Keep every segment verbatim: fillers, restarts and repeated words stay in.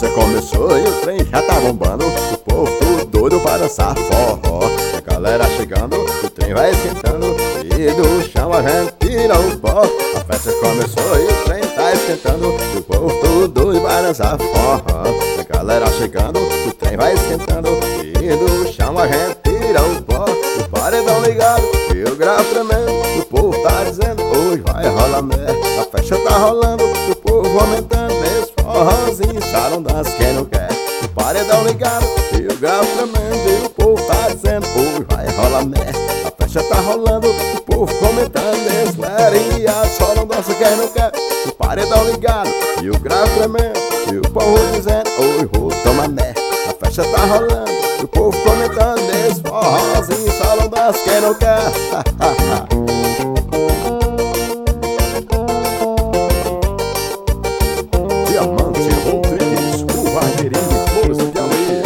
festa começou e o trem já tá bombando, o povo tudo doido pra dançar forró. E a galera chegando, o trem vai esquentando e do chão a gente tira o pó. A festa começou e o trem tá esquentando, o povo tudo doido pra dançar forró. E a galera chegando, o trem vai esquentando e do chão a gente tira o pó. O paredão ligado e o grau tremendo, o povo tá dizendo hoje vai rolar merda. A festa tá rolando, o povo aumentando nesse forrozinho, salão dança quem não quer. O paredão ligado e o grau tremendo e o povo tá dizendo hoje vai rolar merda. A festa tá rolando, o povo comentando nesse lerinha, salão dança quem não quer. O paredão ligado e o grau tremendo e o povo dizendo hoje vou tomar merda. A festa tá rolando, o povo comentando nesse forrozinho, salão dança quem não quer. Diamante Rodrigues, o Vargueirinho, força de alegria.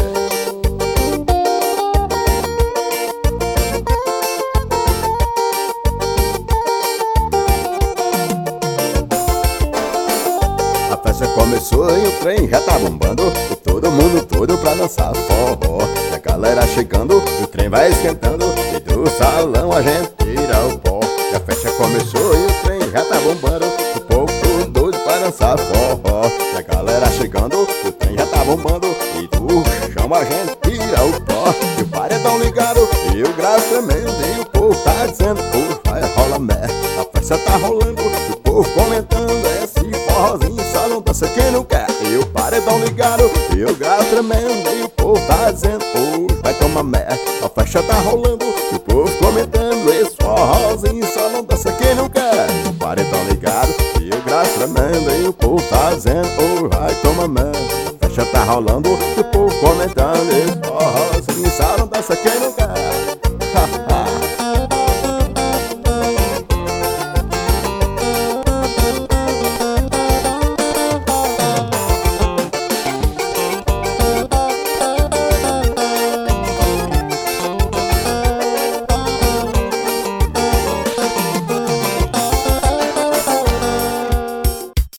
A festa começou e o trem já tá bombando, e todo mundo todo pra dançar forró. E a galera chegando, o trem vai esquentando e do salão a gente tira o pó. E a festa começou e o trem já tá bombando, o povo todo doido pra dançar forró. E a galera chegando, o trem já tá bombando e do chão a gente tira o pó. E o paredão ligado e o grau tremendo e o povo tá dizendo hoje vai rolar merda. A festa tá rolando, o povo comentando esse forrozinho, salão dança quem não quer. E o paredão ligado e o grau tremendo e o povo tá dizendo hoje vai tomar merda. A festa tá rolando, o povo comentando esse forrozinho, salão dança quem não quer. O paredão ligado e o grau tremendo e o povo tá dizendo hoje vai tomar merda. A festa tá rolando, o povo comentando esse forrozinho, salão dança quem não quer.